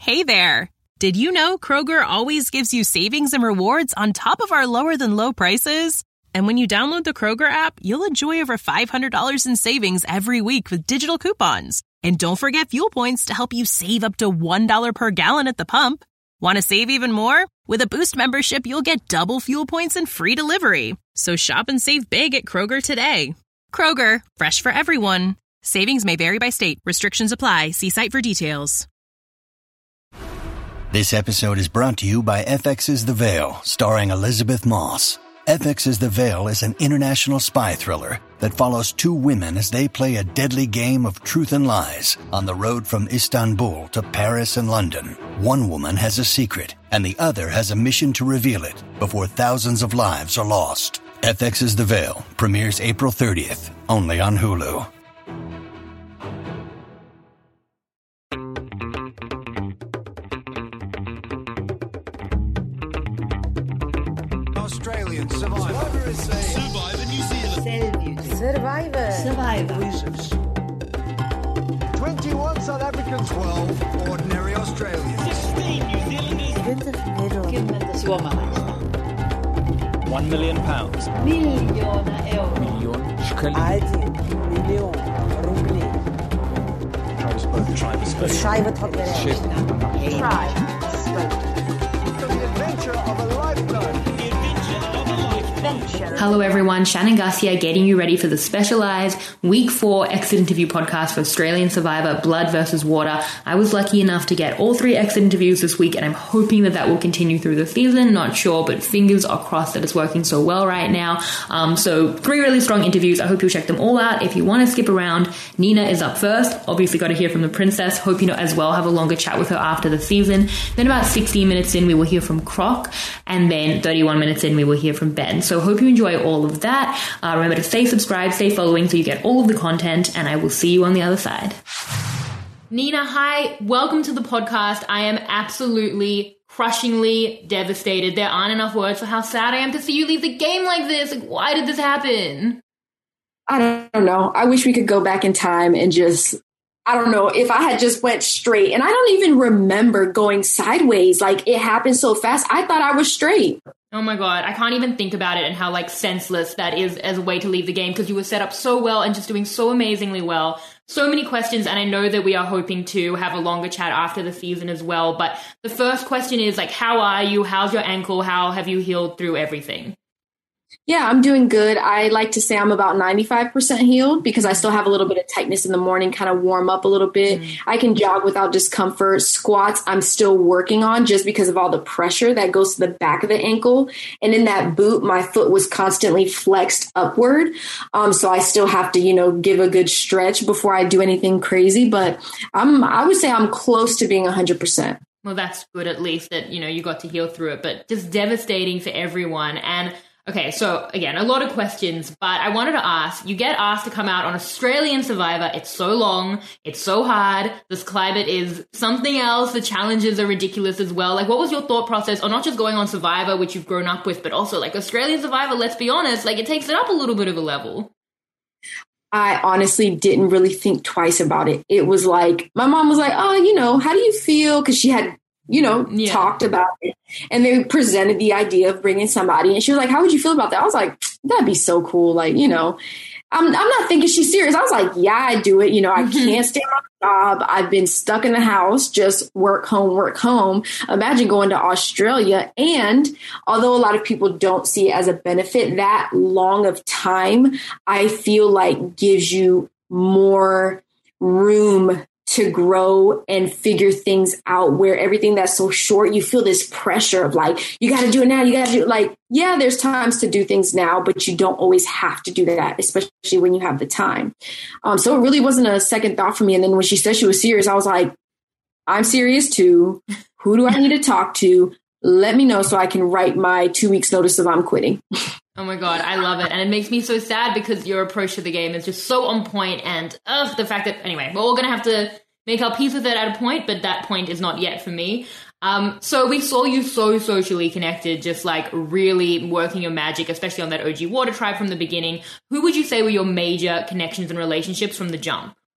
Hey there! Did you know Kroger always gives you savings and rewards on top of our lower-than-low prices? And when you download the Kroger app, you'll enjoy over $500 in savings every week with digital coupons. And don't forget fuel points to help you save up to $1 per gallon at the pump. Want to save even more? With a Boost membership, you'll get double fuel points and free delivery. So shop and save big at Kroger today. Kroger, fresh for everyone. Savings may vary by state. Restrictions apply. See site for details. This episode is brought to you by FX's The Veil, starring Elizabeth Moss. FX's The Veil is an international spy thriller that follows two women as they play a deadly game of truth and lies on the road from Istanbul to Paris and London. One woman has a secret, and the other has a mission to reveal it before thousands of lives are lost. FX's The Veil premieres April 30th, only on Hulu. Australian Survivor. Survivor New Zealand. Survivor. 21 South Africans. 12 ordinary Australians. 16 New Zealanders. Suomalaiset. £1 million. Miljoona euroa. For the adventure of a lifetime. Hello everyone, Shannon Garcia getting you ready for the specialised Week 4 exit interview podcast for Australian Survivor Blood vs. Water. I was lucky enough to get all 3 exit interviews this week, and I'm hoping that will continue through the season. Not sure, but fingers are crossed that it's working so well right now. So 3 really strong interviews. I hope you'll check them all out. If you want to skip around, Nina is up first. Obviously got to hear from the princess. Hope you know as well have a longer chat with her after the season. Then about 16 minutes in, we will hear from Croc, and then 31 minutes in, we will hear from Ben. So hope you enjoy all of that. Remember to stay subscribed, stay following so you get all of the content, and I will see you on the other side. Nina, hi. Welcome to the podcast. I am absolutely crushingly devastated. There aren't enough words for how sad I am to see you leave the game like this. Like, why did this happen? I don't know. I wish we could go back in time and I don't know, if I had just went straight. And I don't even remember going sideways. Like, it happened so fast. I thought I was straight. Oh my God, I can't even think about it and how senseless that is as a way to leave the game, because you were set up so well and just doing so amazingly well. So many questions, and I know that we are hoping to have a longer chat after the season as well. But the first question is how are you? How's your ankle? How have you healed through everything? Yeah, I'm doing good. I like to say I'm about 95% healed because I still have a little bit of tightness in the morning, kind of warm up a little bit. I can jog without discomfort. Squats, I'm still working on just because of all the pressure that goes to the back of the ankle. And in that boot, my foot was constantly flexed upward. So I still have to, give a good stretch before I do anything crazy. But I would say I'm close to being 100%. Well, that's good at least that, you got to heal through it, but just devastating for everyone. And okay, so again, a lot of questions, but I wanted to ask, you get asked to come out on Australian Survivor. It's so long. It's so hard. This climate is something else. The challenges are ridiculous as well. What was your thought process on not just going on Survivor, which you've grown up with, but also Australian Survivor, let's be honest, it takes it up a little bit of a level. I honestly didn't really think twice about it. It was my mom was oh, how do you feel? Because she had talked about it, and they presented the idea of bringing somebody, and she was like, how would you feel about that? I was like, that'd be so cool. I'm not thinking she's serious. I was like, yeah, I do it. I can't stay on the job. I've been stuck in the house, just work home. Imagine going to Australia. And although a lot of people don't see it as a benefit, that long of time, I feel gives you more room to grow and figure things out, where everything that's so short, you feel this pressure of you got to do it now. You got to do yeah, there's times to do things now, but you don't always have to do that, especially when you have the time. So it really wasn't a second thought for me. And then when she said she was serious, I was like, I'm serious too. Who do I need to talk to? Let me know so I can write my 2 weeks notice of I'm quitting. Oh my God, I love it. And it makes me so sad because your approach to the game is just so on point. And the fact that, anyway, we're all going to have to make our peace with it at a point, but that point is not yet for me. So we saw you so socially connected, just really working your magic, especially on that OG Water tribe from the beginning. Who would you say were your major connections and relationships from the jump?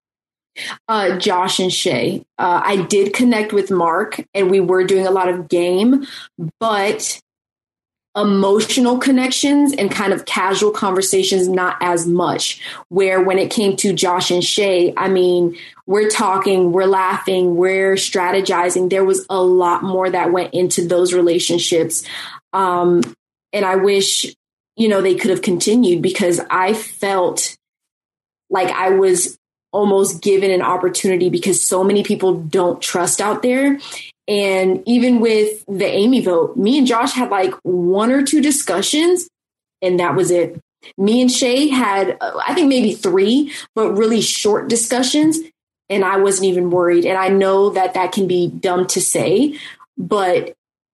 Josh and Shay. I did connect with Mark, and we were doing a lot of game, but emotional connections and kind of casual conversations, not as much. Where when it came to Josh and Shay, I mean, we're talking, we're laughing, we're strategizing. There was a lot more that went into those relationships. And I wish, they could have continued, because I felt like I was almost given an opportunity, because so many people don't trust out there. And even with the Amy vote, me and Josh had like 1 or 2 discussions, and that was it. Me and Shay had, I think maybe 3, but really short discussions. And I wasn't even worried. And I know that that can be dumb to say, but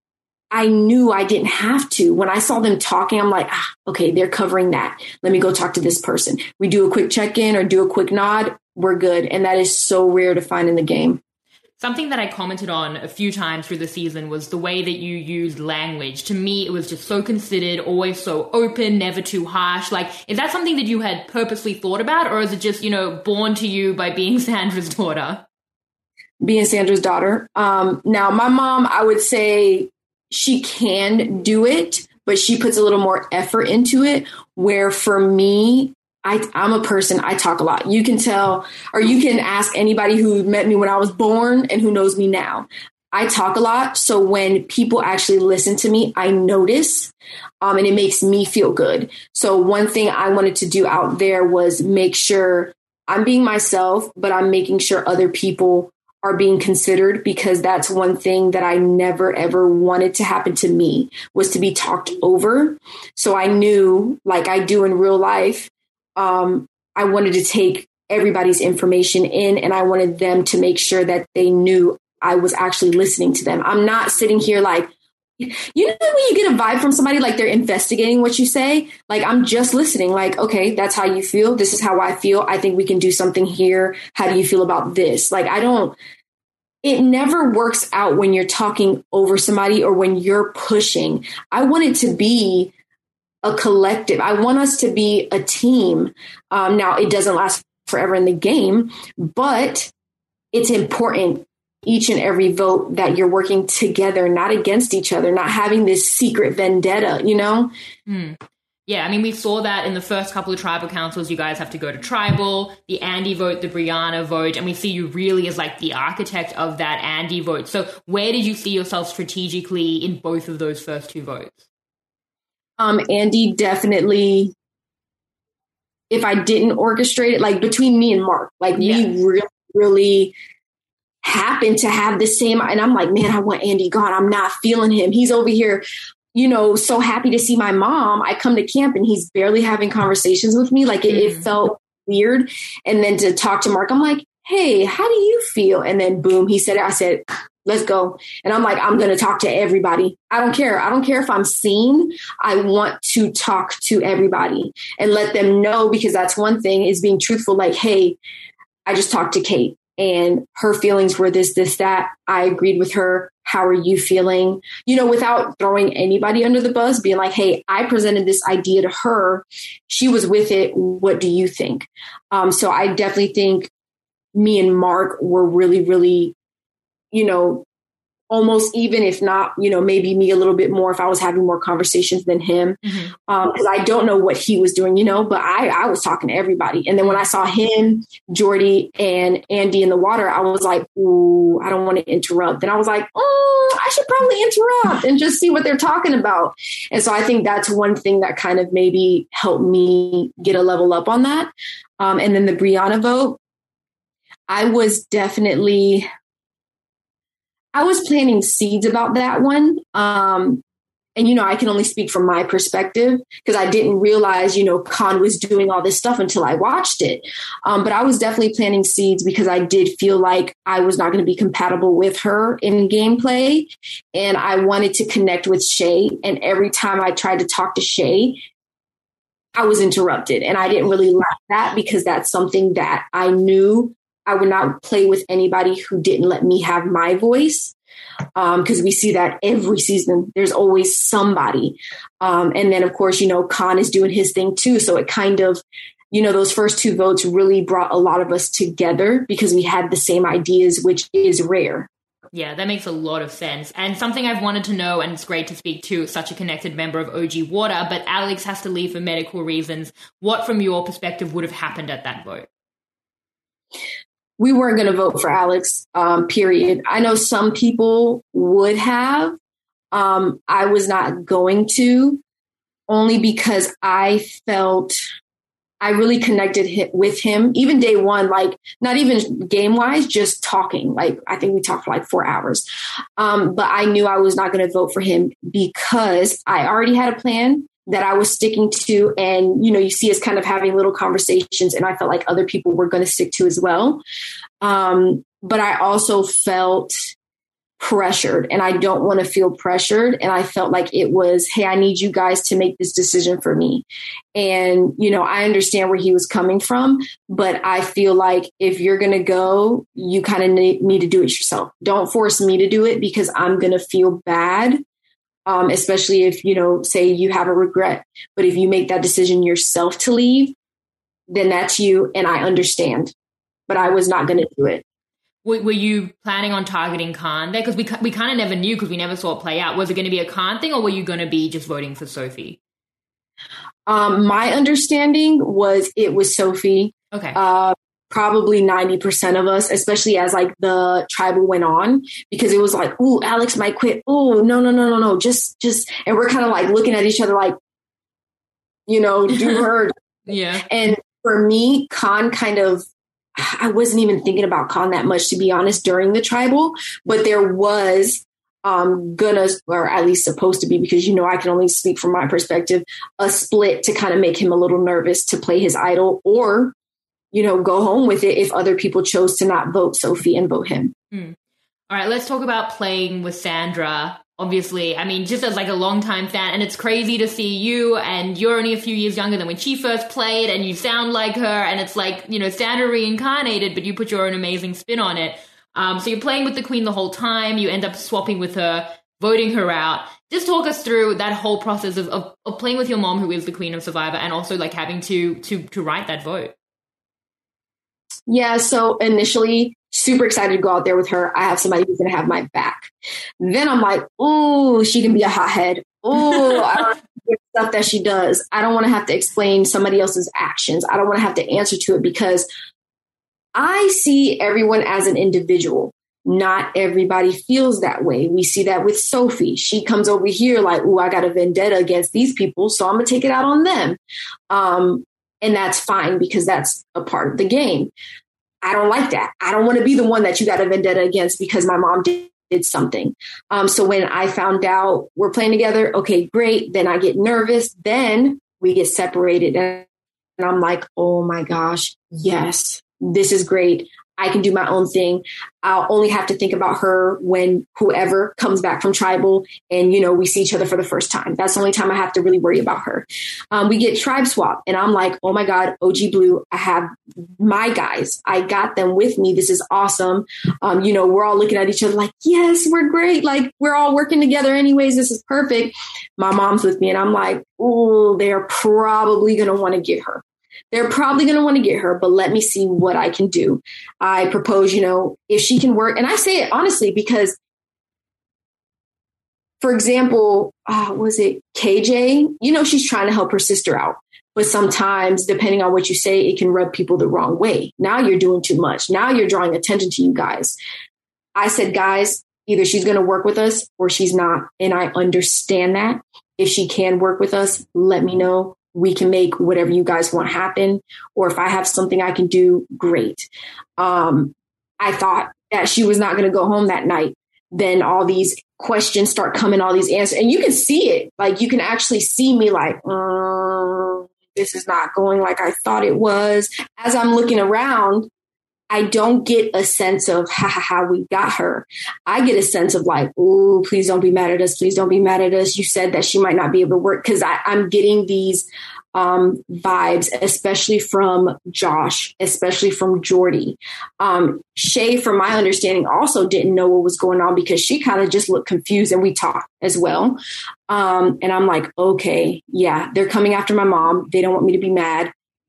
I knew I didn't have to. When I saw them talking, I'm like, okay, they're covering that. Let me go talk to this person. We do a quick check-in or do a quick nod. We're good. And that is so rare to find in the game. Something that I commented on a few times through the season was the way that you used language. To me, it was just so considered, always so open, never too harsh. Like, is that something that you had purposely thought about, or is it just, born to you by being Sandra's daughter? Being Sandra's daughter. Now, my mom, I would say she can do it, but she puts a little more effort into it, where for me, I'm a person, I talk a lot. You can tell, or you can ask anybody who met me when I was born and who knows me now. I talk a lot. So when people actually listen to me, I notice, and it makes me feel good. So one thing I wanted to do out there was make sure I'm being myself, but I'm making sure other people are being considered, because that's one thing that I never, ever wanted to happen to me, was to be talked over. So I knew, like I do in real life, I wanted to take everybody's information in, and I wanted them to make sure that they knew I was actually listening to them. I'm not sitting here like, when you get a vibe from somebody, like they're investigating what you say, like I'm just listening, like, okay, that's how you feel. This is how I feel. I think we can do something here. How do you feel about this? Like, it never works out when you're talking over somebody or when you're pushing. I want it to be a collective. I want us to be a team. Now, it doesn't last forever in the game, but it's important each and every vote that you're working together, not against each other, not having this secret vendetta, Yeah, I mean, we saw that in the first couple of tribal councils. You guys have to go to tribal, the Andy vote, the Brianna vote, and we see you really as like the architect of that Andy vote. So where did you see yourself strategically in both of those first 2 votes? Andy, definitely, if I didn't orchestrate it, like between me and Mark, like we really, really happened to have the same, and I'm like, man, I want Andy gone. I'm not feeling him. He's over here, so happy to see my mom. I come to camp and he's barely having conversations with me. Like it felt weird. And then to talk to Mark, I'm like, hey, how do you feel? And then boom, he said it. I said, let's go. And I'm like, I'm going to talk to everybody. I don't care. I don't care if I'm seen. I want to talk to everybody and let them know, because that's one thing, is being truthful. Like, hey, I just talked to Kate and her feelings were this, that. I agreed with her. How are you feeling? Without throwing anybody under the bus, being like, hey, I presented this idea to her. She was with it. What do you think? So I definitely think me and Mark were really, really, almost even, if not, maybe me a little bit more if I was having more conversations than him. Because I don't know what he was doing, but I was talking to everybody. And then when I saw him, Jordy, and Andy in the water, I was like, ooh, I don't want to interrupt. Then I was like, I should probably interrupt and just see what they're talking about. And so I think that's one thing that kind of maybe helped me get a level up on that. And then the Brianna vote, I was planting seeds about that one. And, I can only speak from my perspective, because I didn't realize, Khan was doing all this stuff until I watched it. But I was definitely planting seeds, because I did feel like I was not going to be compatible with her in gameplay. And I wanted to connect with Shay. And every time I tried to talk to Shay, I was interrupted. And I didn't really like that, because that's something that I knew I would not play with anybody who didn't let me have my voice. Because we see that every season, there's always somebody. And then, of course, Khan is doing his thing too. So it kind of those first 2 votes really brought a lot of us together because we had the same ideas, which is rare. Yeah, that makes a lot of sense. And something I've wanted to know, and it's great to speak to such a connected member of OG Water, but Alex has to leave for medical reasons. What, from your perspective, would have happened at that vote? We weren't going to vote for Alex, period. I know some people would have. I was not going to, only because I felt I really connected with him, even day one, like not even game wise, just talking. Like, I think we talked for like 4 hours. But I knew I was not going to vote for him because I already had a plan that I was sticking to. And, you see us kind of having little conversations, and I felt like other people were going to stick to as well. But I also felt pressured, and I don't want to feel pressured. And I felt like it was, hey, I need you guys to make this decision for me. And, I understand where he was coming from, but I feel like if you're going to go, you kind of need to do it yourself. Don't force me to do it because I'm going to feel bad. Especially if, say you have a regret, but if you make that decision yourself to leave, then that's you. And I understand, but I was not going to do it. Were you planning on targeting Khan there? Because we kind of never knew because we never saw it play out. Was it going to be a Khan thing, or were you going to be just voting for Sophie? My understanding was it was Sophie. Okay. Probably 90% of us, especially as like the tribal went on, because it was like, ooh, Alex might quit. Oh, no. Just, and we're kind of like looking at each other like, do her. Yeah. And for me, Khan I wasn't even thinking about Khan that much, to be honest, during the tribal, but there was or at least supposed to be, because, I can only speak from my perspective, a split to kind of make him a little nervous to play his idol, or go home with it if other people chose to not vote Sophie and vote him. All right, let's talk about playing with Sandra. Obviously, I mean, just as like a longtime fan, and it's crazy to see you, and you're only a few years younger than when she first played, and you sound like her, and it's like, Sandra reincarnated, but you put your own amazing spin on it. So you're playing with the Queen the whole time, you end up swapping with her, voting her out. Just talk us through that whole process of playing with your mom, who is the Queen of Survivor, and also like having to write that vote. Yeah, so initially, super excited to go out there with her. I have somebody who's going to have my back. Then I'm like, ooh, she can be a hothead. Ooh, I don't know stuff that she does. I don't want to have to explain somebody else's actions. I don't want to have to answer to it, because I see everyone as an individual. Not everybody feels that way. We see that with Sophie. She comes over here like, ooh, I got a vendetta against these people, so I'm going to take it out on them. And that's fine, because that's a part of the game. I don't like that. I don't want to be the one that you got a vendetta against because my mom did something. So when I found out we're playing together, okay, great. Then I get nervous. Then we get separated. And I'm like, oh my gosh, yes, this is great. I can do my own thing. I'll only have to think about her when whoever comes back from tribal and, we see each other for the first time. That's the only time I have to really worry about her. We get tribe swap, and I'm like, oh my God, OG Blue, I have my guys. I got them with me. This is awesome. We're all looking at each other like, yes, we're great. Like, we're all working together anyways. This is perfect. My mom's with me, and I'm like, oh, they're probably going to want to get her. They're probably going to want to get her, but let me see what I can do. I propose, if she can work. And I say it honestly, because, for example, was it KJ? She's trying to help her sister out. But sometimes, depending on what you say, it can rub people the wrong way. Now you're doing too much. Now you're drawing attention to you guys. I said, guys, either she's going to work with us or she's not. And I understand that. If she can work with us, let me know. We can make whatever you guys want happen. Or if I have something I can do, great. I thought that she was not going to go home that night. Then all these questions start coming, all these answers. And you can see it. Like, you can actually see me like, this is not going like I thought it was. As I'm looking around, I don't get a sense of how we got her. I get a sense of like, oh, please don't be mad at us. Please don't be mad at us. You said that she might not be able to work, because I'm getting these vibes, especially from Josh, especially from Jordy. Shay, from my understanding, also didn't know what was going on, because she kind of just looked confused, and we talked as well. And I'm like, okay, yeah, they're coming after my mom. They don't want me to be mad.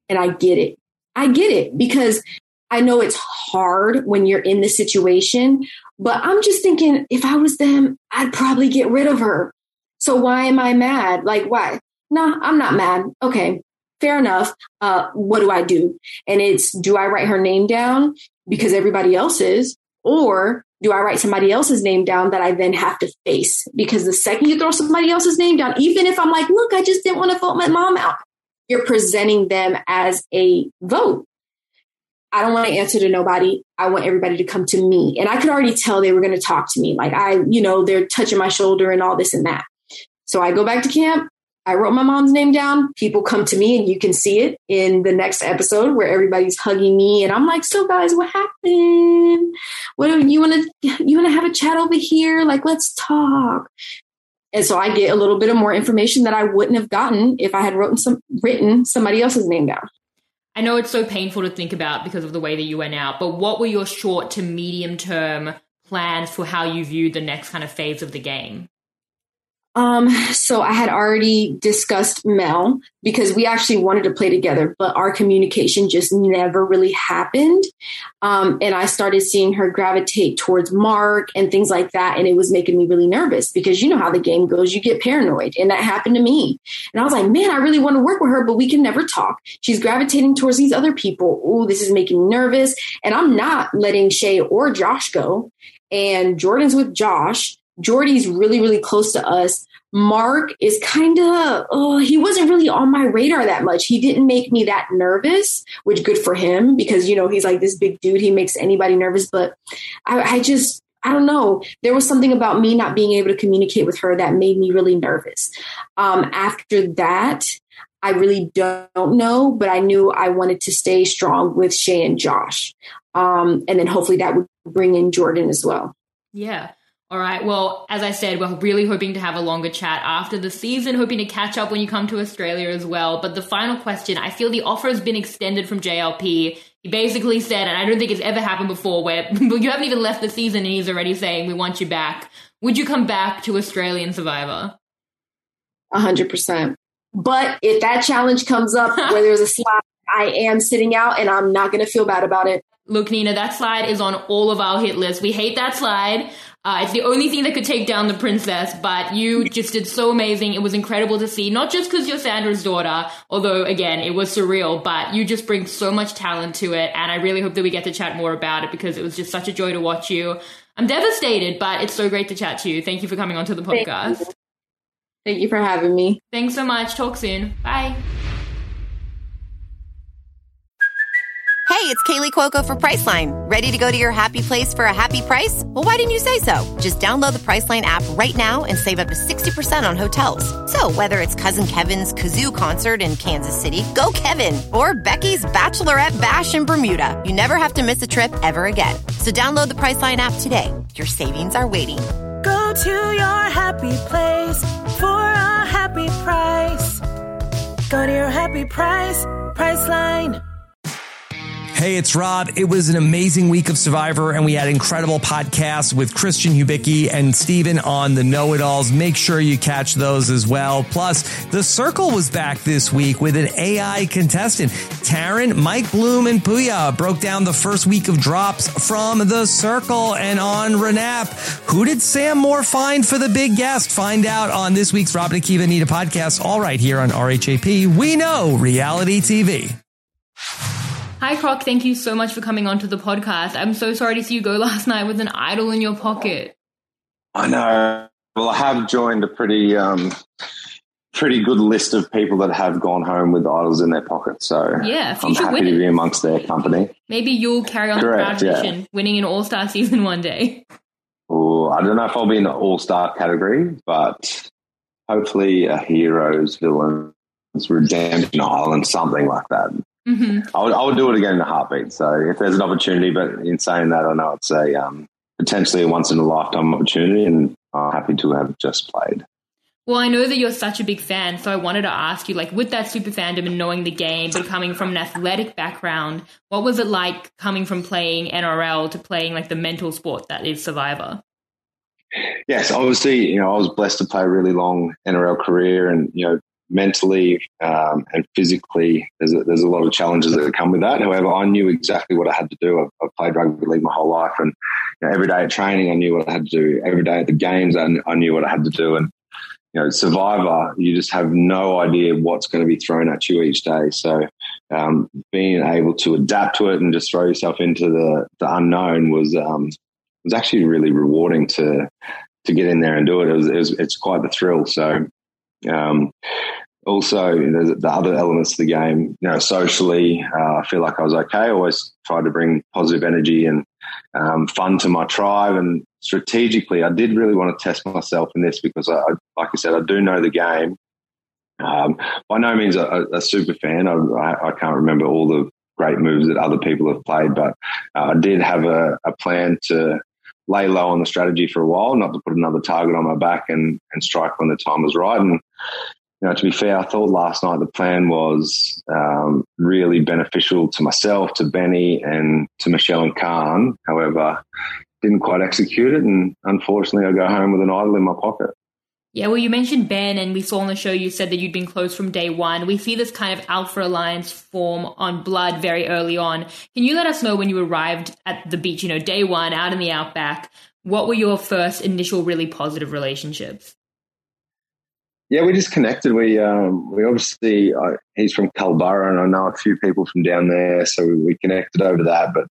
And I get it. I get it because I know it's hard when you're in this situation, but I'm just thinking if I was them, I'd probably get rid of her. So why am I mad? Like, why? Nah, I'm not mad. Okay, fair enough. What do I do? And it's, do I write her name down because everybody else is, or do I write somebody else's name down that I then have to face? Because the second you throw somebody else's name down, even if I'm like, look, I just didn't want to vote my mom out, you're presenting them as a vote. I don't want to answer to nobody. I want everybody to come to me. And I could already tell they were going to talk to me. Like they're touching my shoulder and all this and that. So I go back to camp. I wrote my mom's name down. People come to me and you can see it in the next episode where everybody's hugging me. And I'm like, so guys, what happened? What you want to have a chat over here? Like, let's talk. And so I get a little bit of more information that I wouldn't have gotten if I had written somebody else's name down. I know it's so painful to think about because of the way that you went out, but what were your short to medium term plans for how you viewed the next kind of phase of the game? So I had already discussed Mel because we actually wanted to play together, but our communication just never really happened. And I started seeing her gravitate towards Mark and things like that. And it was making me really nervous because you know how the game goes, you get paranoid. And that happened to me. And I was like, man, I really want to work with her, but we can never talk. She's gravitating towards these other people. Ooh, this is making me nervous. And I'm not letting Shay or Josh go. And Jordan's with Josh. Jordy's really, really close to us. Mark is kind of, he wasn't really on my radar that much. He didn't make me that nervous, which good for him because, he's like this big dude. He makes anybody nervous. But I don't know. There was something about me not being able to communicate with her that made me really nervous. After that, I really don't know, but I knew I wanted to stay strong with Shay and Josh. And then hopefully that would bring in Jordan as well. Yeah. All right. Well, as I said, we're really hoping to have a longer chat after the season, hoping to catch up when you come to Australia as well. But the final question, I feel the offer has been extended from JLP. He basically said, and I don't think it's ever happened before, where you haven't even left the season and he's already saying, we want you back. Would you come back to Australian Survivor? 100%. But if that challenge comes up where there's a slot, I am sitting out and I'm not going to feel bad about it. Look, Nina, that slide is on all of our hit lists. We hate that slide. It's the only thing that could take down the princess, but you just did so amazing. It was incredible to see, not just because you're Sandra's daughter, although, again, it was surreal, but you just bring so much talent to it, and I really hope that we get to chat more about it because it was just such a joy to watch you. I'm devastated, but it's so great to chat to you. Thank you for coming onto the podcast. Thank you for having me. Thanks so much. Talk soon. Bye. Hey, it's Kaylee Cuoco for Priceline. Ready to go to your happy place for a happy price? Well, why didn't you say so? Just download the Priceline app right now and save up to 60% on hotels. So whether it's Cousin Kevin's Kazoo Concert in Kansas City, go Kevin, or Becky's Bachelorette Bash in Bermuda, you never have to miss a trip ever again. So download the Priceline app today. Your savings are waiting. Go to your happy place for a happy price. Go to your happy price, Priceline. Hey, it's Rob. It was an amazing week of Survivor, and we had incredible podcasts with Christian Hubicki and Steven on the Know-It-Alls. Make sure you catch those as well. Plus, The Circle was back this week with an AI contestant. Taryn, Mike Bloom, and Puya broke down the first week of drops from The Circle. And on Renap, who did Sam Moore find for the big guest? Find out on this week's Rob and Akiva Anita podcast, all right here on RHAP. We know reality TV. Hi, Croc. Thank you so much for coming onto the podcast. I'm so sorry to see you go last night with an idol in your pocket. I know. Well, I have joined a pretty good list of people that have gone home with idols in their pocket. So yeah, I'm happy to be amongst their company. Maybe you'll carry on the proud tradition, winning an all-star season one day. Oh, I don't know if I'll be in the all-star category, but hopefully a heroes, villains, redemption island, something like that. Mm-hmm. I would do it again in a heartbeat. So if there's an opportunity, but in saying that, I know it's a potentially a once in a lifetime opportunity, and I'm happy to have just played. Well, I know that you're such a big fan, so I wanted to ask you, like, with that super fandom and knowing the game, but coming from an athletic background, what was it like coming from playing NRL to playing like the mental sport that is Survivor? Yes, obviously, I was blessed to play a really long NRL career, and mentally and physically, there's a lot of challenges that come with that. However, I knew exactly what I had to do. I've played rugby league my whole life, and every day at training, I knew what I had to do. Every day at the games, I knew what I had to do. And Survivor, you just have no idea what's going to be thrown at you each day. So being able to adapt to it and just throw yourself into the unknown was actually really rewarding to get in there and do it. It's quite the thrill. So also, the other elements of the game, socially, I feel like I was okay. I always tried to bring positive energy and fun to my tribe. And strategically, I did really want to test myself in this because, like I said, I do know the game. By no means a super fan. I can't remember all the great moves that other people have played, but I did have a plan to lay low on the strategy for a while, not to put another target on my back and strike when the time was right. And to be fair, I thought last night the plan was really beneficial to myself, to Benny, and to Michelle and Khan. However, didn't quite execute it, and unfortunately, I go home with an idol in my pocket. Yeah, well, you mentioned Ben, and we saw on the show you said that you'd been close from day one. We see this kind of Alpha Alliance form on Blood very early on. Can you let us know when you arrived at the beach, day one, out in the outback, what were your first initial really positive relationships? Yeah, we just connected. We obviously, he's from Culburra, and I know a few people from down there, so we connected over that. But,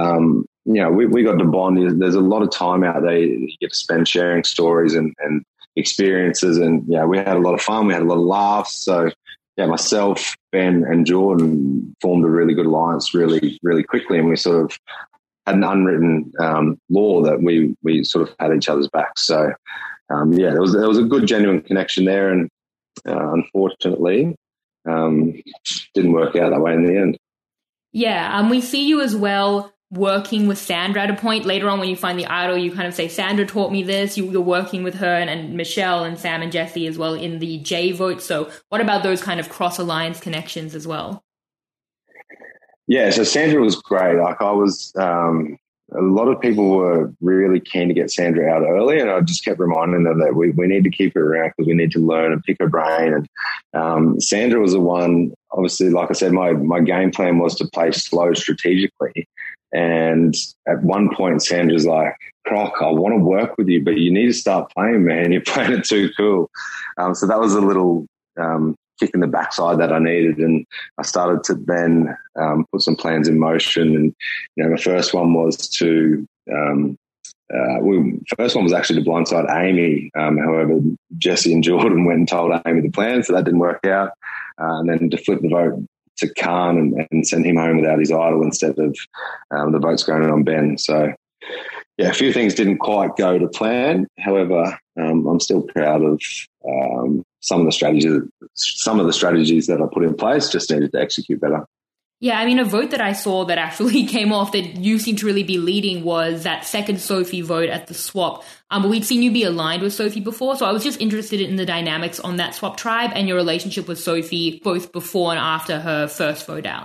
we got to bond. There's a lot of time out there you get to spend sharing stories and experiences. And, we had a lot of fun. We had a lot of laughs. So, myself, Ben and Jordan formed a really good alliance really, really quickly. And we sort of had an unwritten law that we sort of had each other's backs. So, there was a good, genuine connection there, and unfortunately, didn't work out that way in the end. Yeah, we see you as well working with Sandra at a point later on when you find the idol. You kind of say, Sandra taught me this. You're working with her and Michelle and Sam and Jesse as well in the J vote. So, what about those kind of cross alliance connections as well? Yeah, so Sandra was great. Like I was. A lot of people were really keen to get Sandra out early, and I just kept reminding them that we need to keep her around because we need to learn and pick her brain. And Sandra was the one, obviously, like I said, my game plan was to play slow strategically. And at one point, Sandra's like, Croc, I want to work with you, but you need to start playing, man. You're playing it too cool. So that was a little kick in the backside that I needed, and I started to then put some plans in motion. And my first one was to first one was actually to blindside Amy. However, Jesse and Jordan went and told Amy the plan, so that didn't work out. And then to flip the vote to Khan and send him home without his idol instead of the votes going on Ben. So a few things didn't quite go to plan. However, I'm still proud of some of the strategies that I put in place. Just needed to execute better. Yeah, I mean, a vote that I saw that actually came off that you seem to really be leading was that second Sophie vote at the swap. But we'd seen you be aligned with Sophie before, so I was just interested in the dynamics on that swap tribe and your relationship with Sophie both before and after her first vote out.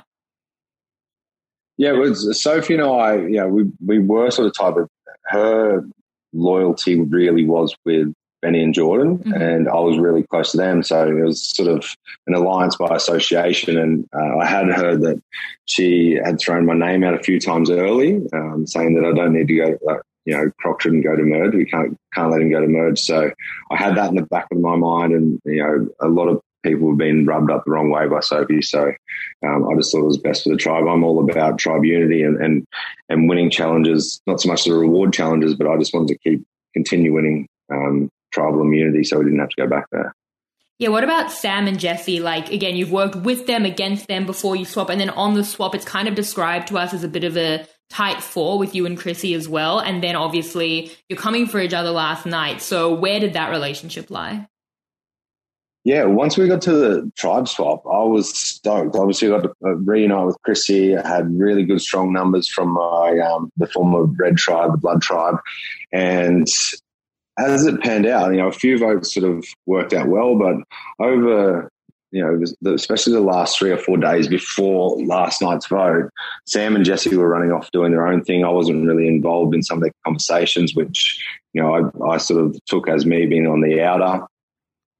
Yeah, it was Sophie and I, we were sort of type of, her loyalty really was with Benny and Jordan, and I was really close to them. So it was sort of an alliance by association. And I had heard that she had thrown my name out a few times early, saying that I don't need to go, Croc shouldn't go to merge. We can't let him go to merge. So I had that in the back of my mind, and, a lot of people have been rubbed up the wrong way by Sophie. So I just thought it was best for the tribe. I'm all about tribe unity and winning challenges, not so much the reward challenges, but I just wanted to continue winning tribal immunity, so we didn't have to go back there. Yeah, what about Sam and Jesse? Like, again, you've worked with them, against them before you swap, and then on the swap, it's kind of described to us as a bit of a tight four with you and Chrissy as well, and then obviously you're coming for each other last night. So where did that relationship lie? Yeah, once we got to the tribe swap, I was stoked. Obviously, I got to reunite with Chrissy. I had really good, strong numbers from my the former Red tribe, the Blood tribe, and as it panned out, a few votes sort of worked out well, but over, especially the last 3 or 4 days before last night's vote, Sam and Jesse were running off doing their own thing. I wasn't really involved in some of their conversations, which, I sort of took as me being on the outer.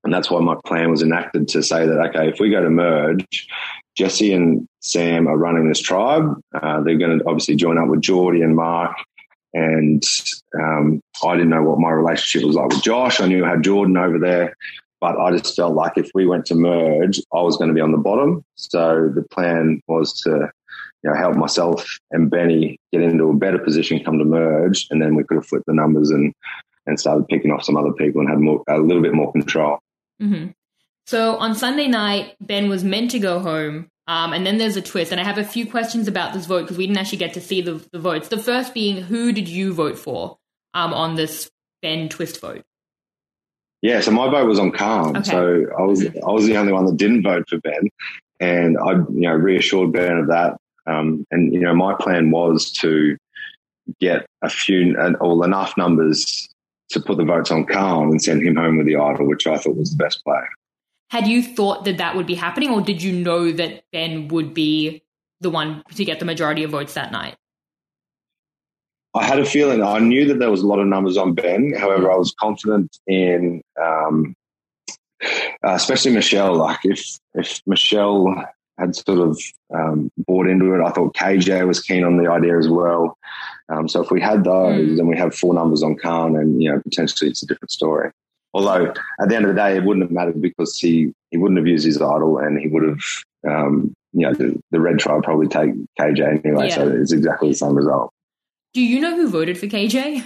And that's why my plan was enacted to say that, okay, if we go to merge, Jesse and Sam are running this tribe. They're going to obviously join up with Geordie and Mark. And I didn't know what my relationship was like with Josh. I knew I had Jordan over there. But I just felt like if we went to merge, I was going to be on the bottom. So the plan was to help myself and Benny get into a better position, come to merge, and then we could have flipped the numbers and started picking off some other people and had a little bit more control. Mm-hmm. So on Sunday night, Ben was meant to go home, and then there's a twist. And I have a few questions about this vote because we didn't actually get to see the votes. The first being, who did you vote for on this Ben twist vote? Yeah, so my vote was on Khan. Okay. So I was the only one that didn't vote for Ben, and I reassured Ben of that. And my plan was to get enough numbers to put the votes on Khan and send him home with the idol, which I thought was the best play. Had you thought that would be happening, or did you know that Ben would be the one to get the majority of votes that night? I had a feeling. I knew that there was a lot of numbers on Ben. However, I was confident in, especially Michelle. Like if Michelle had sort of bought into it, I thought KJ was keen on the idea as well. So if we had those, then we have 4 numbers on Khan, and potentially it's a different story. Although at the end of the day, it wouldn't have mattered because he wouldn't have used his idol, and he would have, the red tribe probably take KJ anyway. Yeah. So it's exactly the same result. Do you know who voted for KJ?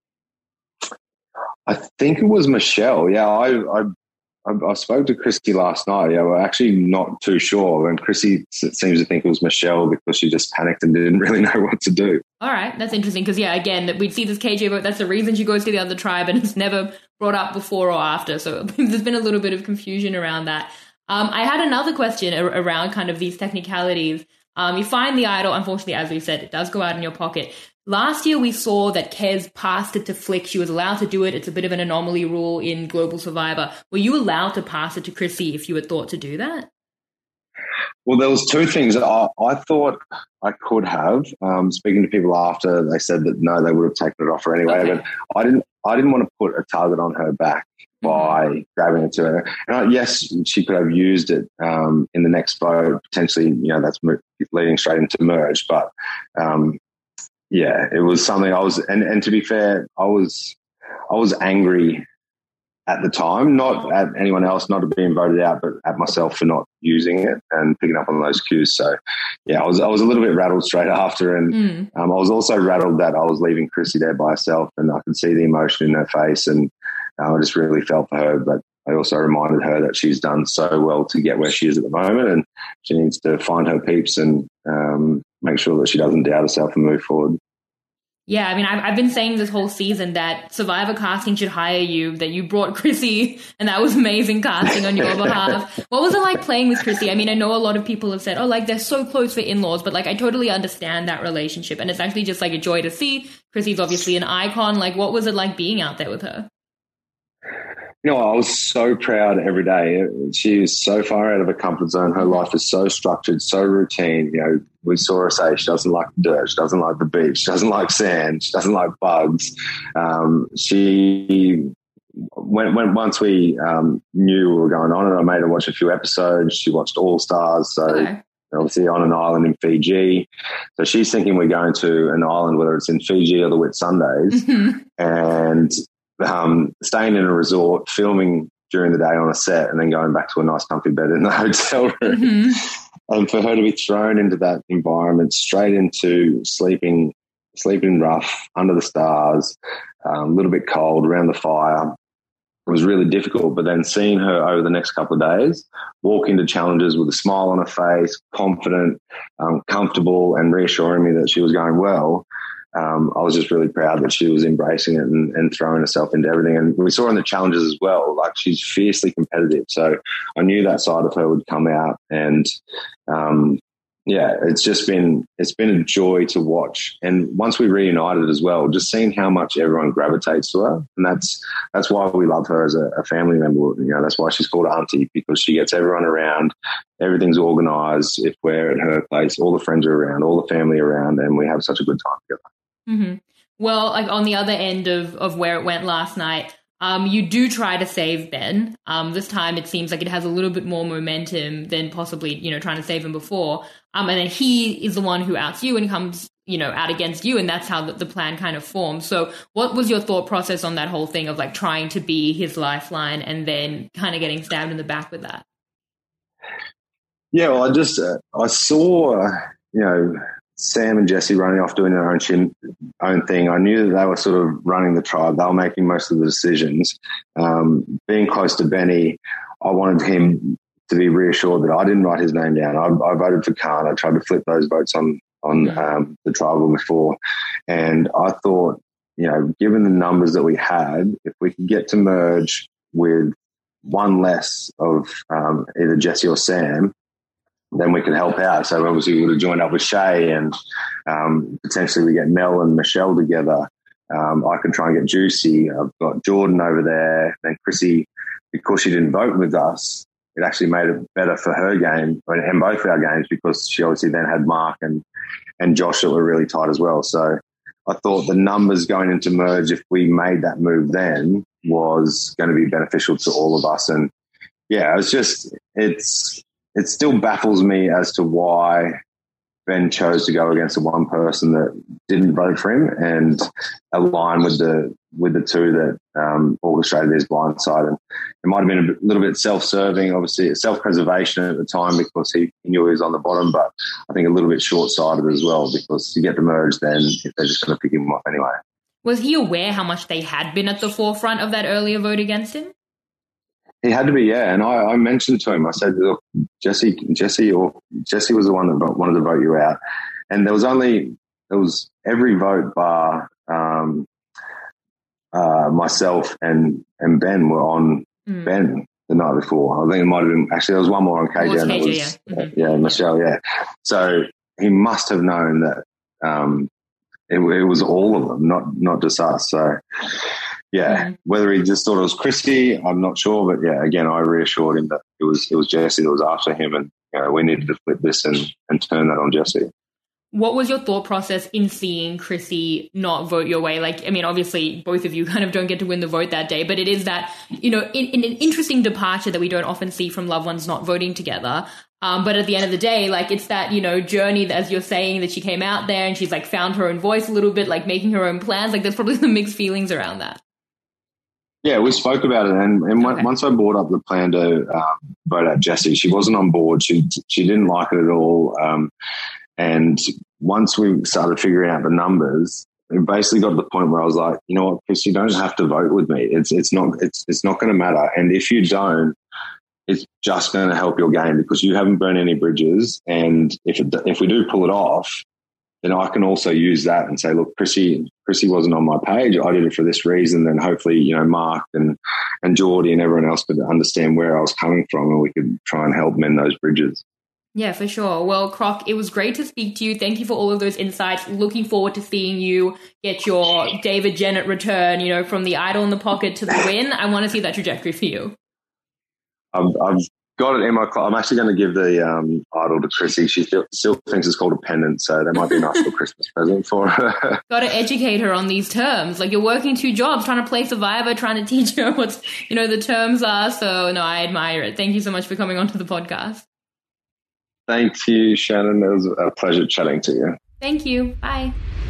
I think it was Michelle. Yeah, I spoke to Chrissy last night. Yeah, we're actually not too sure. And Chrissy seems to think it was Michelle because she just panicked and didn't really know what to do. All right, that's interesting because, again, we'd see this KJ vote. That's the reason she goes to the other tribe, and it's never brought up before or after. So there's been a little bit of confusion around that. I had another question around kind of these technicalities. You find the idol. Unfortunately, as we said, it does go out in your pocket. Last year, we saw that Kez passed it to Flick. She was allowed to do it. It's a bit of an anomaly rule in Global Survivor. Were you allowed to pass it to Chrissy if you had thought to do that? Well, there was 2 things. I thought I could have. Speaking to people after, they said that no, they would have taken it off her anyway. Okay. But I didn't want to put a target on her back by grabbing it to her. And yes, she could have used it in the next vote. Potentially, that's leading straight into merge. But yeah, it was something I was, and to be fair, I was angry at the time, not at anyone else, not at being voted out, but at myself for not using it and picking up on those cues. So yeah, I was a little bit rattled straight after, and I was also rattled that I was leaving Chrissy there by herself, and I could see the emotion in her face, and I just really felt for her. But I also reminded her that she's done so well to get where she is at the moment, and she needs to find her peeps and make sure that she doesn't doubt herself and move forward. Yeah, I mean, I've been saying this whole season that Survivor casting should hire you, that you brought Chrissy, and that was amazing casting on your behalf. What was it like playing with Chrissy? I mean, I know a lot of people have said, they're so close for in-laws, but I totally understand that relationship, and it's actually just a joy to see. Chrissy's obviously an icon. What was it like being out there with her? I was so proud every day. She is so far out of her comfort zone. Her life is so structured, so routine. We saw her say she doesn't like the dirt, she doesn't like the beach, she doesn't like sand, she doesn't like bugs. She once we knew what were going on, and I made her watch a few episodes. She watched All Stars, so obviously on an island in Fiji. So she's thinking we're going to an island, whether it's in Fiji or the Whitsundays, and staying in a resort, filming during the day on a set, and then going back to a nice comfy bed in the hotel room. And for her to be thrown into that environment, straight into sleeping rough, under the stars, a little bit cold, around the fire, it was really difficult. But then seeing her over the next couple of days walk into challenges with a smile on her face, confident, comfortable, and reassuring me that she was going well, I was just really proud that she was embracing it and throwing herself into everything. And we saw in the challenges as well, she's fiercely competitive. So I knew that side of her would come out. And it's been a joy to watch. And once we reunited as well, just seeing how much everyone gravitates to her. And that's why we love her as a family member. That's why she's called Auntie, because she gets everyone around. Everything's organised. If we're at her place, all the friends are around, all the family around, and we have such a good time together. Mm-hmm. Well, on the other end of where it went last night, You do try to save Ben. This time it seems like it has a little bit more momentum than possibly, trying to save him before. And then he is the one who outs you and comes, out against you. And that's how the plan kind of forms. So what was your thought process on that whole thing of like trying to be his lifeline and then kind of getting stabbed in the back with that? Yeah, well, I saw, Sam and Jesse running off doing their own thing. I knew that they were sort of running the tribe. They were making most of the decisions. Being close to Benny, I wanted him to be reassured that I didn't write his name down. I voted for Khan. I tried to flip those votes on the tribal before. And I thought, given the numbers that we had, if we could get to merge with one less of either Jesse or Sam, then we could help out. So obviously we would have joined up with Shay and potentially we get Mel and Michelle together. I could try and get Juicy. I've got Jordan over there. Then Chrissy, because she didn't vote with us, it actually made it better for her game and both our games because she obviously then had Mark and Josh that were really tight as well. So I thought the numbers going into merge, if we made that move then, was going to be beneficial to all of us. And yeah, it still baffles me as to why Ben chose to go against the one person that didn't vote for him and align with the two that orchestrated his blindside. And it might have been a little bit self-serving, obviously self-preservation at the time because he knew he was on the bottom, but I think a little bit short-sighted as well because to get the merge then they're just going to pick him off anyway. Was he aware how much they had been at the forefront of that earlier vote against him? He had to be, yeah. And I mentioned to him, I said, look, Jesse was the one that wanted to vote you out. And there was every vote bar myself and Ben were on Ben the night before. I think it might have been, actually there was one more on KJ. And it was Michelle, yeah. So he must have known that it was all of them, not just us. So yeah, whether he just thought it was Christy, I'm not sure. But yeah, again, I reassured him that it was Jesse that was after him, and we needed to flip this and turn that on Jesse. What was your thought process in seeing Chrissy not vote your way? Like, I mean, obviously both of you kind of don't get to win the vote that day, but it is that, in an interesting departure that we don't often see from loved ones not voting together. But at the end of the day, like it's that, journey that, as you're saying, that she came out there and she's like found her own voice a little bit, like making her own plans. Like there's probably some mixed feelings around that. Yeah, we spoke about it, and once I brought up the plan to vote out Jessie, she wasn't on board. She didn't like it at all. And once we started figuring out the numbers, it basically got to the point where I was like, you know what, Chris, you don't have to vote with me. It's not going to matter. And if you don't, it's just going to help your game because you haven't burned any bridges. And if we do pull it off, then I can also use that and say, look, Chrissy wasn't on my page. I did it for this reason. Then hopefully, Mark and Geordie and everyone else could understand where I was coming from and we could try and help mend those bridges. Yeah, for sure. Well, Croc, it was great to speak to you. Thank you for all of those insights. Looking forward to seeing you get your David Jennett return, from the idol in the pocket to the win. I want to see that trajectory for you. I've got it in my class. I'm actually going to give the idol to Chrissy. She still thinks it's called a pendant, so that might be a nice little Christmas present for her. Got to educate her on these terms. Like, you're working 2 jobs, trying to play Survivor, trying to teach her what, the terms are. So, no, I admire it. Thank you so much for coming onto the podcast. Thank you, Shannon. It was a pleasure chatting to you. Thank you. Bye.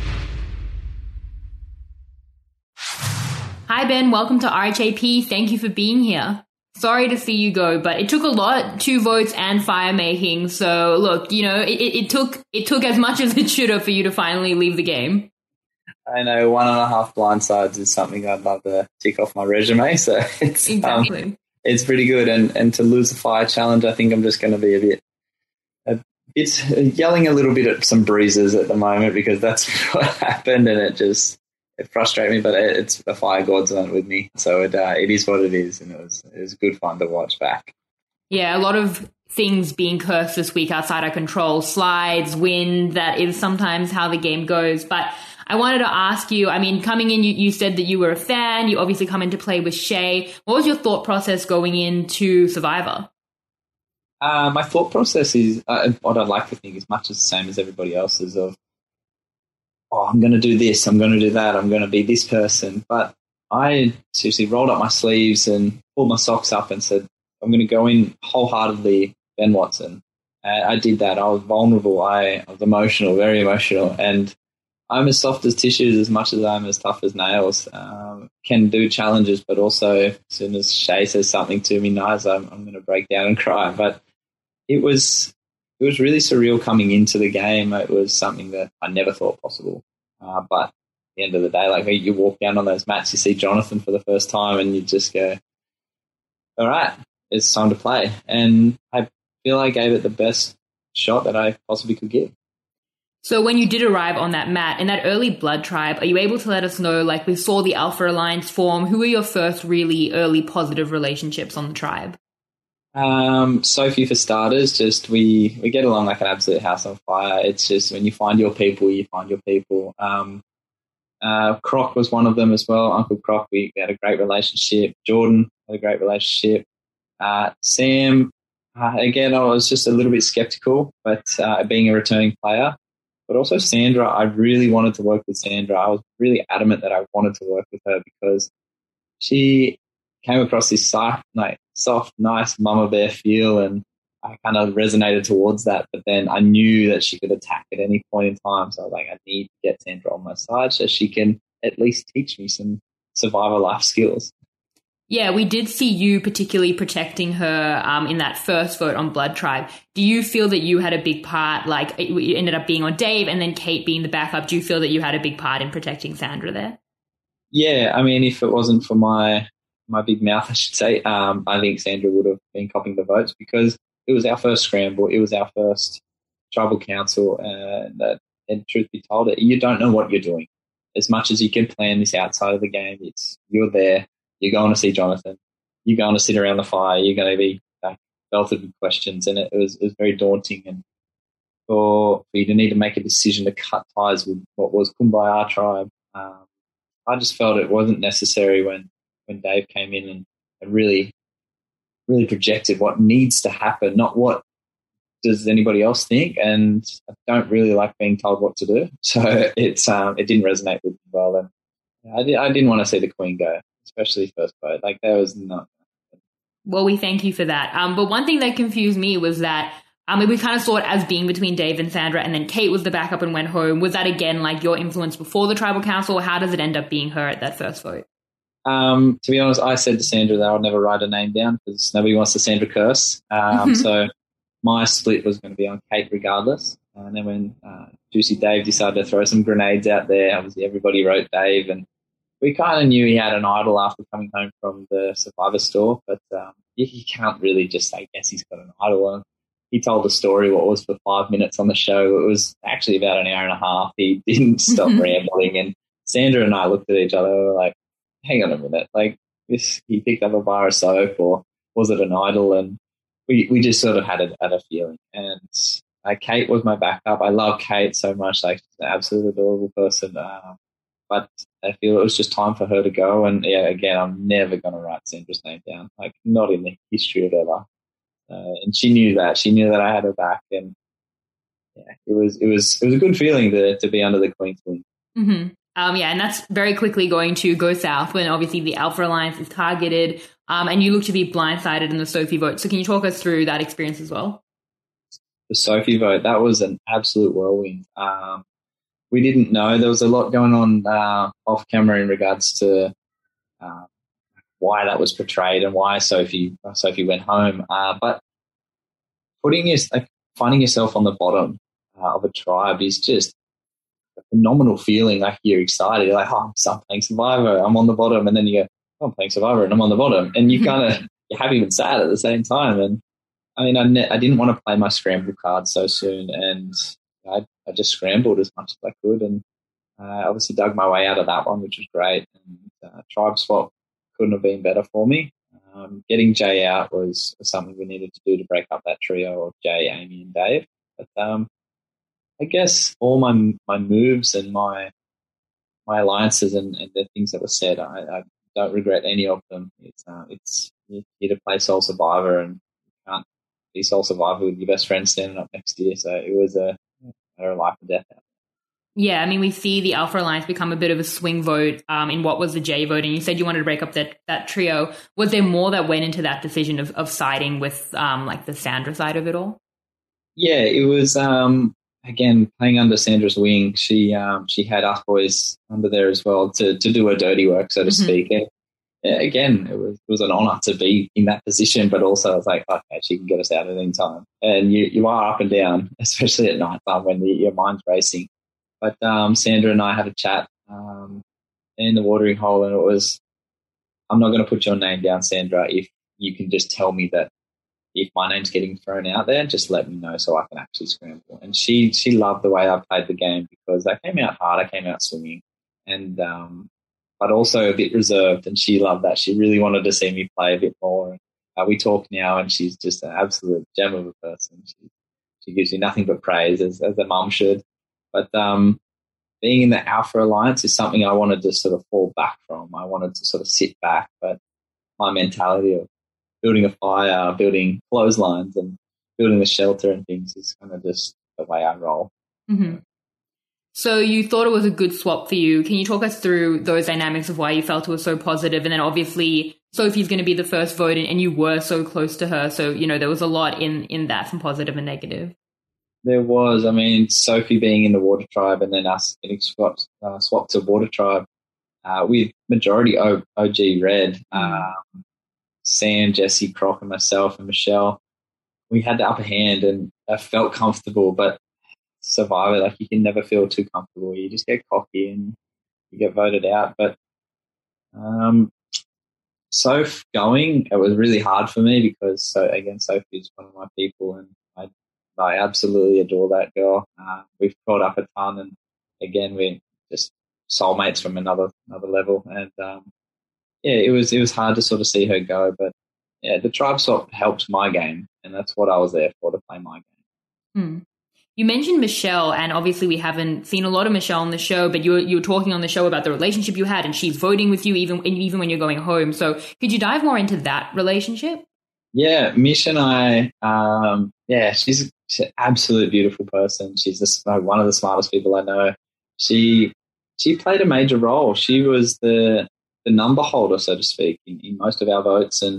Hi, Ben. Welcome to RHAP. Thank you for being here. Sorry to see you go, but it took a lot, 2 votes and fire making. So look, it took as much as it should have for you to finally leave the game. I know 1.5 blindsides is something I'd love to tick off my resume. So it's exactly. It's pretty good. And to lose the fire challenge, I think I'm just going to be a bit yelling a little bit at some breezes at the moment because that's what happened, and it frustrates me, but it's the fire gods on with me. So it is what it is, and it was good fun to watch back. Yeah, a lot of things being cursed this week outside our control. Slides, wind, that is sometimes how the game goes. But I wanted to ask you, I mean, coming in, you said that you were a fan. You obviously come into play with Shay. What was your thought process going into Survivor? My thought process is, what I'd like to think is much as the same as everybody else's of, I'm going to do this, I'm going to do that, I'm going to be this person. But I seriously rolled up my sleeves and pulled my socks up and said, I'm going to go in wholeheartedly Ben Watson. I did that. I was vulnerable. I was emotional, very emotional. And I'm as soft as tissues as much as I'm as tough as nails. Can do challenges, but also as soon as Shay says something to me nice, I'm going to break down and cry. But it was really surreal coming into the game. It was something that I never thought possible. But at the end of the day, like you walk down on those mats, you see Jonathan for the first time and you just go, all right, it's time to play. And I feel I gave it the best shot that I possibly could give. So when you did arrive on that mat, in that early Blood Tribe, are you able to let us know, like we saw the Alpha Alliance form, who were your first really early positive relationships on the tribe? Sophie, for starters, just we get along like an absolute house on fire. It's just when you find your people, you find your people. Croc was one of them as well. Uncle Croc, we had a great relationship. Jordan had a great relationship. Sam, again, I was just a little bit skeptical, but being a returning player. But also Sandra, I really wanted to work with Sandra. I was really adamant that I wanted to work with her because she came across this soft, nice mama bear feel, and I kind of resonated towards that. But then I knew that she could attack at any point in time. So I was like, I need to get Sandra on my side so she can at least teach me some survivor life skills. Yeah, we did see you particularly protecting her in that first vote on Blood Tribe. Do you feel that you had a big part, like it ended up being on Dave and then Kate being the backup? Do you feel that you had a big part in protecting Sandra there? Yeah, I mean, if it wasn't for my big mouth, I should say, I think Sandra would have been copying the votes because it was our first scramble. It was our first tribal council. And truth be told, you don't know what you're doing. As much as you can plan this outside of the game, you're there. You're going to see Jonathan. You're going to sit around the fire. You're going to be belted with questions. And it was very daunting. And for you to need to make a decision to cut ties with what was Kumbaya tribe, I just felt it wasn't necessary when Dave came in and really, really projected what needs to happen, not what does anybody else think. And I don't really like being told what to do. So it didn't resonate with me well. And I didn't want to see the Queen go, especially first vote. Like, that was not. Well, we thank you for that. But one thing that confused me was that we kind of saw it as being between Dave and Sandra, and then Kate was the backup and went home. Was that, again, like your influence before the tribal council, or how does it end up being her at that first vote? To be honest, I said to Sandra that I would never write her name down because nobody wants the Sandra curse. So my split was going to be on Kate regardless. And then when Juicy Dave decided to throw some grenades out there, obviously everybody wrote Dave, and we kind of knew he had an idol after coming home from the Survivor store, but you can't really just say, yes, he's got an idol. He told the story, what was for 5 minutes on the show. It was actually about an hour and a half. He didn't stop rambling, and Sandra and I looked at each other, we were like, hang on a minute, like he picked up a bar of soap, or was it an idol? And we just sort of had a feeling. And Kate was my backup. I love Kate so much, like she's an absolute adorable person. But I feel it was just time for her to go. And yeah, again, I'm never going to write Sandra's name down, like not in the history of ever. And she knew that. She knew that I had her back, and yeah, it was a good feeling to be under the Queen's wing. Mm-hmm. Yeah, and that's very quickly going to go south when obviously the Alpha Alliance is targeted, and you look to be blindsided in the Sophie vote. So can you talk us through that experience as well? The Sophie vote, that was an absolute whirlwind. We didn't know. There was a lot going on off camera in regards to why that was portrayed and why Sophie went home. But finding yourself on the bottom of a tribe is just a phenomenal feeling. Like, you're excited. You're like, oh, I'm playing Survivor. I'm on the bottom. And then you go, oh, I'm playing Survivor and I'm on the bottom. And you kind of, you're happy and sad at the same time. And I mean, I didn't want to play my scramble card so soon. And I just scrambled as much as I could. And obviously dug my way out of that one, which was great. And tribe swap couldn't have been better for me. Getting Jay out was something we needed to do to break up that trio of Jay, Amy, and Dave. But I guess all my moves and my alliances and the things that were said, I don't regret any of them. It's you're here to play Soul Survivor, and you can't be Soul Survivor with your best friend standing up next to you. So it was a life or death out. Yeah, I mean, we see the Alpha Alliance become a bit of a swing vote in what was the J vote, and you said you wanted to break up that trio. Was there more that went into that decision of siding with like the Sandra side of it all? Yeah, it was again playing under Sandra's wing. She had us boys under there as well to do her dirty work, so to speak. And again, it was an honour to be in that position, but also I was like, okay, she can get us out at any time. And you are up and down, especially at night time when your mind's racing. But Sandra and I had a chat in the watering hole, and it was, I'm not going to put your name down, Sandra, if you can just tell me that if my name's getting thrown out there, just let me know so I can actually scramble. And she loved the way I played the game because I came out hard, I came out swinging, and but also a bit reserved, and she loved that. She really wanted to see me play a bit more. We talk now, and she's just an absolute gem of a person. She gives me nothing but praise, as a mum should. But being in the Alpha Alliance is something I wanted to sort of fall back from. I wanted to sort of sit back, but my mentality of building a fire, building clotheslines and building the shelter and things is kind of just the way I roll. Mm-hmm. So you thought it was a good swap for you. Can you talk us through those dynamics of why you felt it was so positive? And then obviously Sophie's going to be the first vote and you were so close to her. So, there was a lot in that from positive and negative. There was. I mean, Sophie being in the Water Tribe and then us getting swapped to Water Tribe with majority OG Red, Sam, Jesse, Croc and myself and Michelle. We had the upper hand and I felt comfortable, but Survivor, like you can never feel too comfortable. You just get cocky and you get voted out. But Soph going, it was really hard for me because, Sophie is one of my people and I absolutely adore that girl. We've caught up a ton, and again, we're just soulmates from another level. And it was hard to sort of see her go, but yeah, the tribe swap helped my game, and that's what I was there for, to play my game. You mentioned Michelle, and obviously we haven't seen a lot of Michelle on the show, but you were talking on the show about the relationship you had, and she's voting with you even when you're going home. So could you dive more into that relationship? Yeah, Mish and I, she's an absolute beautiful person. She's one of the smartest people I know. She played a major role. She was the number holder, so to speak, in most of our votes. And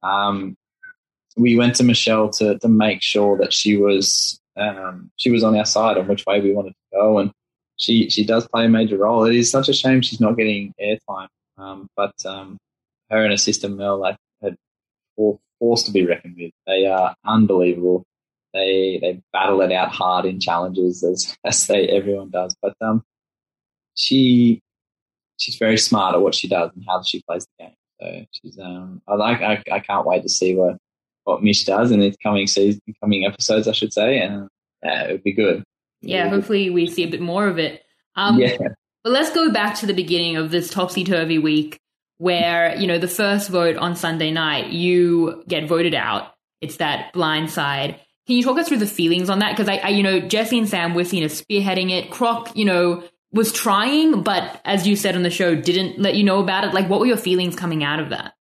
we went to Michelle to make sure that she was on our side on which way we wanted to go. And she does play a major role. It is such a shame she's not getting airtime. But her and her sister Mel had forced to be reckoned with. They are unbelievable. They battle it out hard in challenges as everyone does. But she's very smart at what she does and how she plays the game. So she's I can't wait to see what Mish does in the coming episodes, I should say, and it would be good. Yeah, hopefully we see a bit more of it. But let's go back to the beginning of this topsy-turvy week where, the first vote on Sunday night, you get voted out. It's that blind side. Can you talk us through the feelings on that? Because I Jesse and Sam were seen as spearheading it. Croc, was trying, but as you said on the show, didn't let you know about it. Like, what were your feelings coming out of that?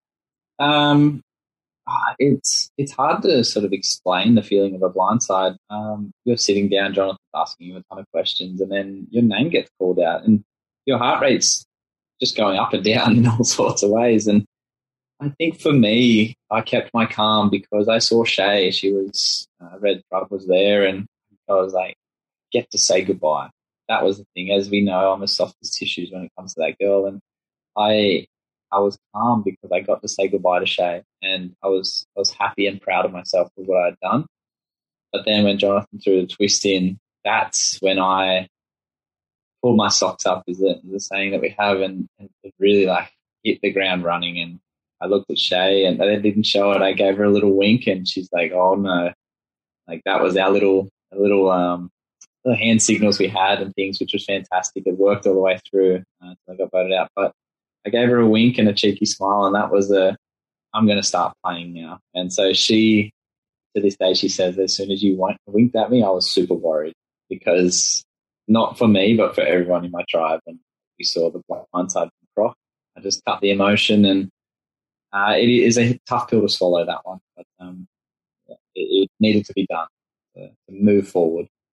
It's hard to sort of explain the feeling of a blindside. You're sitting down, Jonathan's asking you a ton of questions, and then your name gets called out, and your heart rate's just going up and down in all sorts of ways. And I think for me, I kept my calm because I saw Shay. She was Red Tribe was there, and I was like, get to say goodbye. That was the thing. As we know, I'm the softest tissues when it comes to that girl, and I was calm because I got to say goodbye to Shay, and I was happy and proud of myself for what I'd done. But then when Jonathan threw the twist in, that's when I pulled my socks up, is the saying that we have, and it really hit the ground running. And I looked at Shay, and I didn't show it. I gave her a little wink, and she's like, "Oh no!" Like that was our little the hand signals we had and things, which was fantastic. It worked all the way through until I got voted out. But I gave her a wink and a cheeky smile, and that was I'm going to start playing now. And so she, to this day, she says, as soon as you winked at me, I was super worried because not for me, but for everyone in my tribe. And we saw the blind side from Croc. I just cut the emotion, and it is a tough pill to swallow, that one. But it needed to be done to move forward.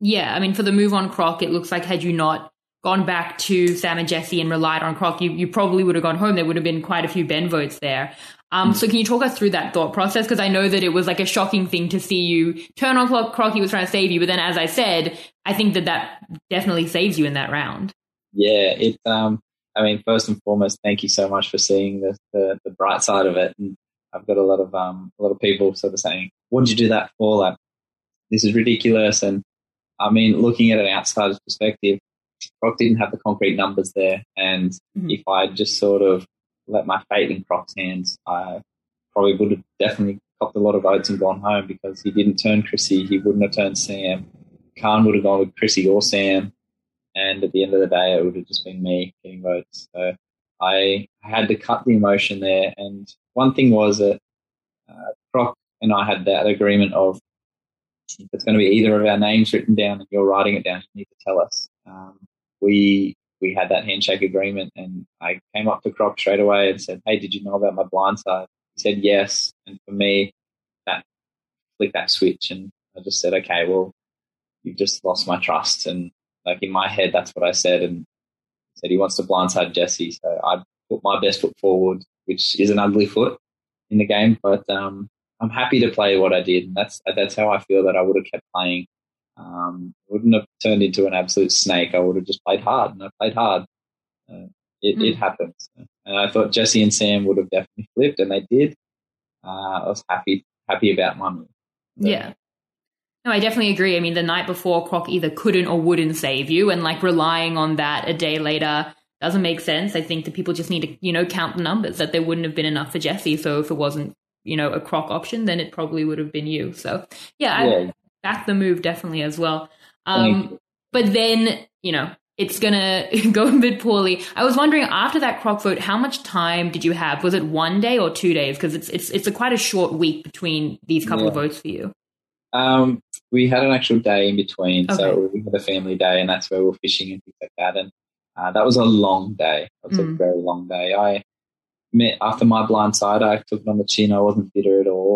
Yeah, I mean, for the move on Croc, it looks like had you not gone back to Sam and Jessie and relied on Croc, you probably would have gone home. There would have been quite a few Ben votes there. So can you talk us through that thought process? Because I know that it was like a shocking thing to see you turn on Croc. He was trying to save you. But then, as I said, I think that definitely saves you in that round. Yeah, I mean, first and foremost, thank you so much for seeing the bright side of it. And I've got a lot of people sort of saying, "What did you do that for? Like, this is ridiculous." And I mean, looking at an outsider's perspective, Croc didn't have the concrete numbers there, and if I just sort of let my fate in Croc's hands, I probably would have definitely copped a lot of votes and gone home, because he didn't turn Chrissy, he wouldn't have turned Sam. Khan would have gone with Chrissy or Sam, and at the end of the day, it would have just been me getting votes. So I had to cut the emotion there. And one thing was that Croc and I had that agreement of, if it's going to be either of our names written down and you're writing it down, you need to tell us. We had that handshake agreement, and I came up to Croc straight away and said, "Hey, did you know about my blindside?" He said yes, and for me, that flicked that switch, and I just said, "Okay, well, you've just lost my trust." And like in my head, that's what I said, and he said he wants to blindside Jessie, so I put my best foot forward, which is an ugly foot in the game, but I'm happy to play what I did, and that's how I feel that I would have kept playing. Wouldn't have turned into an absolute snake. I would have just played hard, and I played hard. It happens. And I thought Jessie and Sam would have definitely flipped, and they did. I was happy about my move. Yeah. No, I definitely agree. I mean, the night before, Croc either couldn't or wouldn't save you, and like relying on that a day later doesn't make sense. I think that people just need to, count the numbers, that there wouldn't have been enough for Jessie. So if it wasn't, a Croc option, then it probably would have been you. So I back the move definitely as well. But then, it's going to go a bit poorly. I was wondering, after that Croc vote, how much time did you have? Was it 1 day or 2 days? Because it's quite a short week between these couple of votes for you. We had an actual day in between. Okay. So we had a family day, and that's where we were fishing and things like that. And that was a long day. It was a very long day. I met after my blindside, I took it on the chin. I wasn't bitter at all.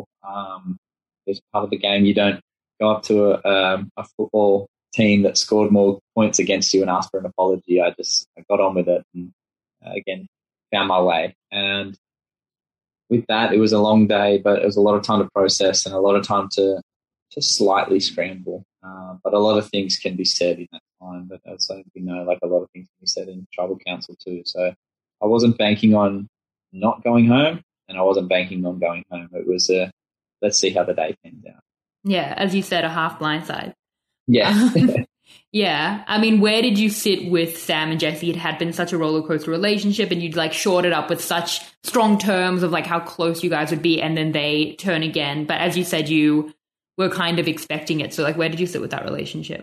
It's part of the game. You don't go up to a football team that scored more points against you and ask for an apology. I got on with it, and again, found my way. And with that, it was a long day, but it was a lot of time to process and a lot of time to slightly scramble. But a lot of things can be said in that time. But also, like a lot of things can be said in tribal council too. So I wasn't banking on not going home, and I wasn't banking on going home. It was let's see how the day pans out. Yeah, as you said, a half blindside. Yeah. Yeah. I mean, where did you sit with Sam and Jessie? It had been such a roller coaster relationship, and you'd like shored it up with such strong terms of like how close you guys would be, and then they turn again. But as you said, you were kind of expecting it. So like, where did you sit with that relationship?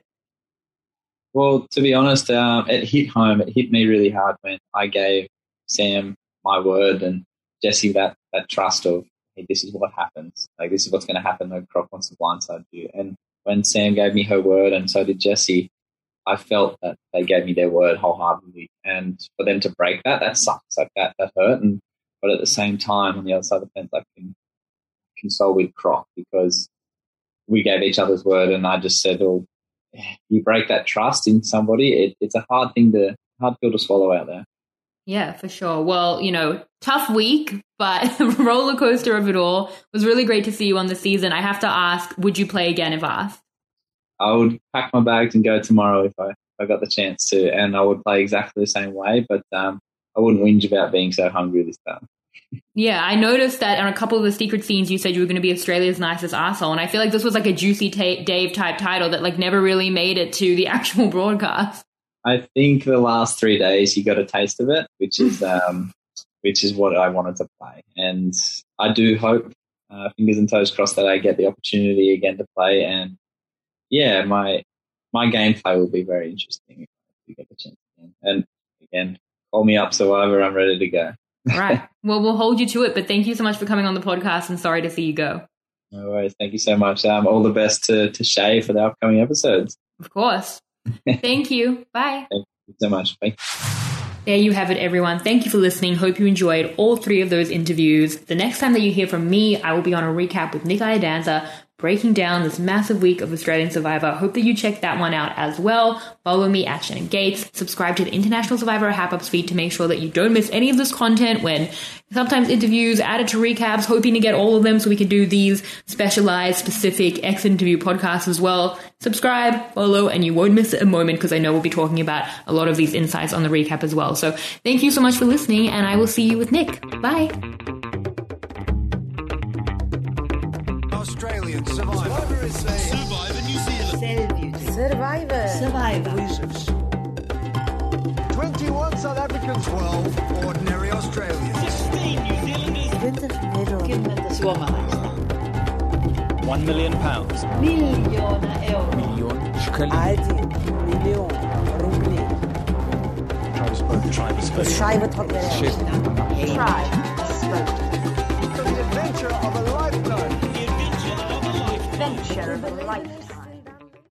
Well, to be honest, it hit home. It hit me really hard when I gave Sam my word and Jessie that trust of, hey, this is what happens. Like, this is what's going to happen when Croc wants to blindside you. And when Sam gave me her word, and so did Jessie, I felt that they gave me their word wholeheartedly. And for them to break that sucks. Like that hurt. But at the same time, on the other side of the fence, I can console with Croc, because we gave each other's word, and I just said, "Oh, you break that trust in somebody, it's a hard pill to swallow out there." Yeah, for sure. Well, tough week, but roller coaster of it all. It was really great to see you on the season. I have to ask, would you play again if asked? I would pack my bags and go tomorrow if I got the chance to, and I would play exactly the same way, but I wouldn't whinge about being so hungry this time. Yeah, I noticed that on a couple of the secret scenes you said you were going to be Australia's nicest arsehole, and I feel like this was like a Juicy Dave type title that like never really made it to the actual broadcast. I think the last 3 days you got a taste of it, which is what I wanted to play. And I do hope, fingers and toes crossed, that I get the opportunity again to play. And yeah, my gameplay will be very interesting if you get the chance again. And again, call me up, Survivor. I'm ready to go. Right. Well, we'll hold you to it, but thank you so much for coming on the podcast, and sorry to see you go. No worries. Thank you so much. All the best to Shay for the upcoming episodes. Of course. Thank you. Bye. Thank you so much. Bye. There you have it, everyone. Thank you for listening. Hope you enjoyed all 3 of those interviews. The next time that you hear from me, I will be on a recap with Nick Iadanza breaking down this massive week of Australian Survivor. Hope that you check that one out as well. Follow me at Shannon Gates. Subscribe to the International Survivor Hap-Ups feed to make sure that you don't miss any of this content when sometimes interviews added to recaps, hoping to get all of them so we can do these specialized, specific ex-interview podcasts as well. Subscribe, follow, and you won't miss a moment because I know we'll be talking about a lot of these insights on the recap as well. So thank you so much for listening, and I will see you with Nick. Bye. Australian Survivor. Survivor New Zealand. Survivor. 21 South Africans, 12 ordinary Australians. 16 New Zealanders. 20 Suomalaiset. £1 million. Miljoona euroa. Miljoen rubli. Schrijven tot de The adventure of a lifetime. The adventure of a lifetime.